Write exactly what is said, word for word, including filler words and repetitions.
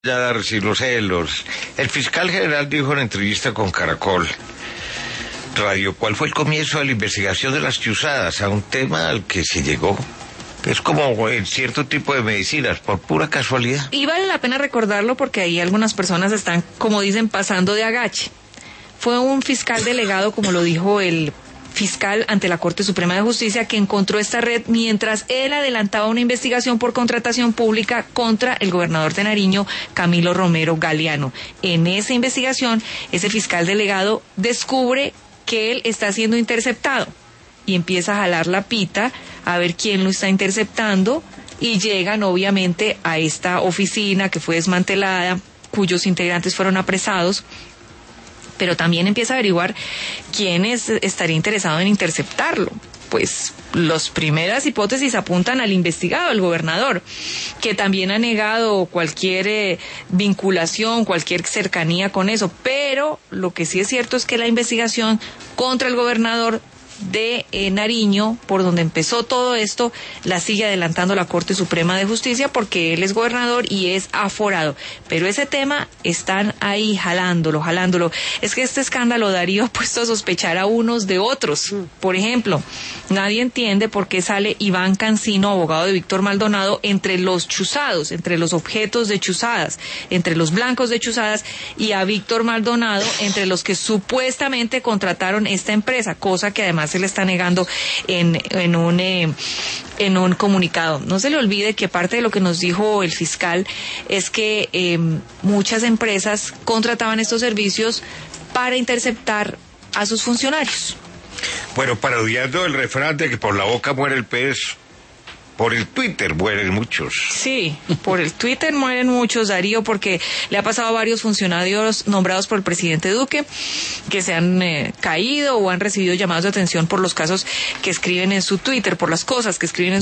Ya Darcy, los celos. El fiscal general dijo en entrevista con Caracol Radio cuál fue el comienzo de la investigación de las chuzadas, a un tema al que se llegó. Es como en cierto tipo de medicinas, por pura casualidad. Y vale la pena recordarlo porque ahí algunas personas están, como dicen, pasando de agache. Fue un fiscal delegado, como lo dijo el fiscal ante la Corte Suprema de Justicia, que encontró esta red mientras él adelantaba una investigación por contratación pública contra el gobernador de Nariño, Camilo Romero Galeano. En esa investigación, ese fiscal delegado descubre que él está siendo interceptado y empieza a jalar la pita a ver quién lo está interceptando, y llegan obviamente a esta oficina que fue desmantelada, cuyos integrantes fueron apresados, pero también empieza a averiguar quién es, estaría interesado en interceptarlo. Pues las primeras hipótesis apuntan al investigado, al gobernador, que también ha negado cualquier eh, vinculación, cualquier cercanía con eso, pero lo que sí es cierto es que la investigación contra el gobernador de eh, Nariño, por donde empezó todo esto, la sigue adelantando la Corte Suprema de Justicia porque él es gobernador y es aforado. Pero ese tema están ahí jalándolo, jalándolo. Es que este escándalo, Darío, ha puesto a sospechar a unos de otros. Por ejemplo, nadie entiende por qué sale Iván Cancino, abogado de Víctor Maldonado, entre los chuzados, entre los objetos de chuzadas, entre los blancos de chuzadas, y a Víctor Maldonado entre los que supuestamente contrataron esta empresa, cosa que además se le está negando en, en un eh, en un comunicado. No se le olvide que parte de lo que nos dijo el fiscal es que eh, muchas empresas contrataban estos servicios para interceptar a sus funcionarios. Bueno, parodiando el refrán de que por la boca muere el pez, por el Twitter mueren muchos. Sí, por el Twitter mueren muchos, Darío, porque le ha pasado a varios funcionarios nombrados por el presidente Duque que se han eh, caído o han recibido llamados de atención por los casos que escriben en su Twitter, por las cosas que escriben en